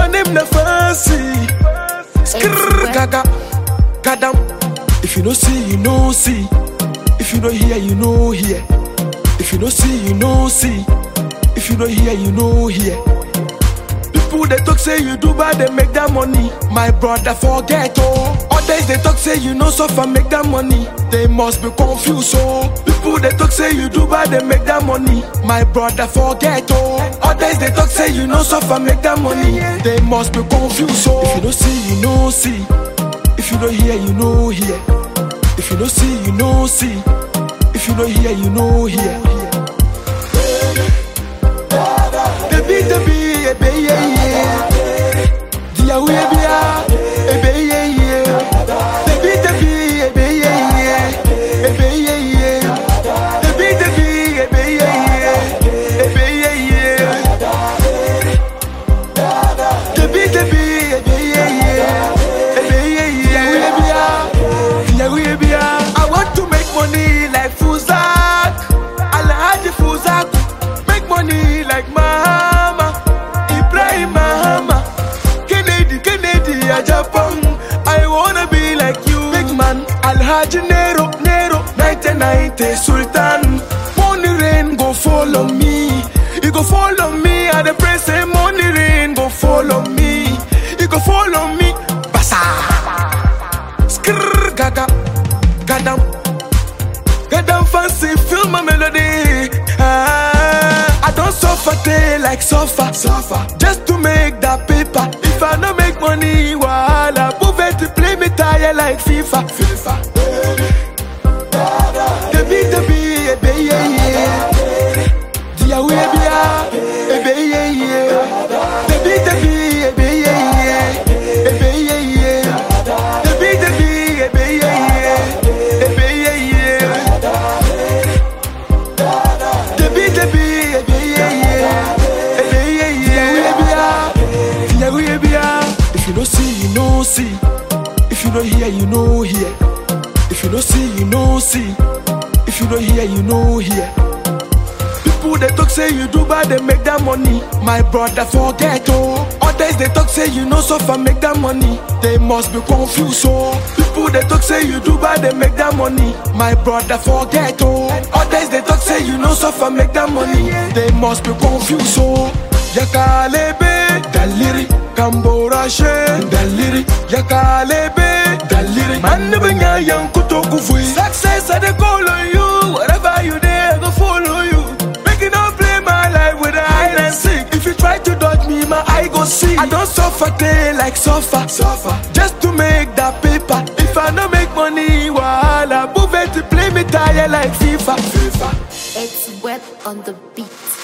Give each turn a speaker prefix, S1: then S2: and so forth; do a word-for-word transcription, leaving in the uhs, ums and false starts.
S1: my name na fancy. Skrrr gaga, gadam. If you no see, you no see. If you no hear, you no hear. If you no see, you no see. If you no hear, you no hear. People they talk say you do bad, they make that money. My brother forget oh. Others they talk say you no suffer, make that money. They must be confused oh. People they talk say you do bad, they make that money. My brother forget oh. Others they talk say you no suffer, make that money. They must be confused oh. If you no see, you no see. If you no hear, you no hear. If you no see, you no see. If you no hear, you no hear. The beat, the beat, the beat, yeah, yeah. The way, yeah, the beat, yeah, yeah. The beat, the beat, the beat, yeah, yeah. The beat, yeah, yeah. The beat, the beat, the beat, yeah, yeah. The beat, yeah, yeah. The beat, the beat, the beat, yeah, yeah. The beat, yeah, yeah. The way, yeah. I want to make money like Fuzak. Alhaji Fuzak. Make money like Mahama, Ibrahim Mahama, Kennedy, Kennedy, a Japan. I wanna be like you, big man. Alhaji Nero, Nero, nineteen ninety Sultan. Money rain go follow me, you go follow me. At the press say money rain go follow me, you go follow me. Basa, skrrr gaga, gadam, gadam fancy, feel my melody. Ah, I don't suffer day like suffer, suffer just to make that paper. If I don't make money, wahala, move it to play me tire like FIFA, FIFA. The beat, the beat, the yeah, yeah. The way, yeah, the yeah, yeah. The beat, the beat, the yeah, yeah. The yeah, yeah. The beat, the beat, the yeah, yeah. The yeah, yeah. The beat, the beat, the yeah, yeah. The yeah, yeah. If you no see, you no see. If you no hear, you no hear. If you no see, you no see. If you no hear, you no hear. People they talk say you do bad, they make that money. My brother forget oh. Others they talk say you no suffer, make that money. They must be confused oh. People they talk say you do bad, they make that money. My brother forget oh. Others they talk say you no suffer, make that money. They must be confused oh. Yakalebe daliri, Kambora she daliri. Yakalebe daliri, man benya yang kutoku fui. Success I dey call on you, wherever you there I go follow you. Making up play my life with a hide and seek. If you try to dodge me, my eye go see. I don't suffer day like suffer, suffer just to make that paper. If I don't make money, wahala, move it to play me tire like FIFA, FIFA.
S2: It's wet on the beat.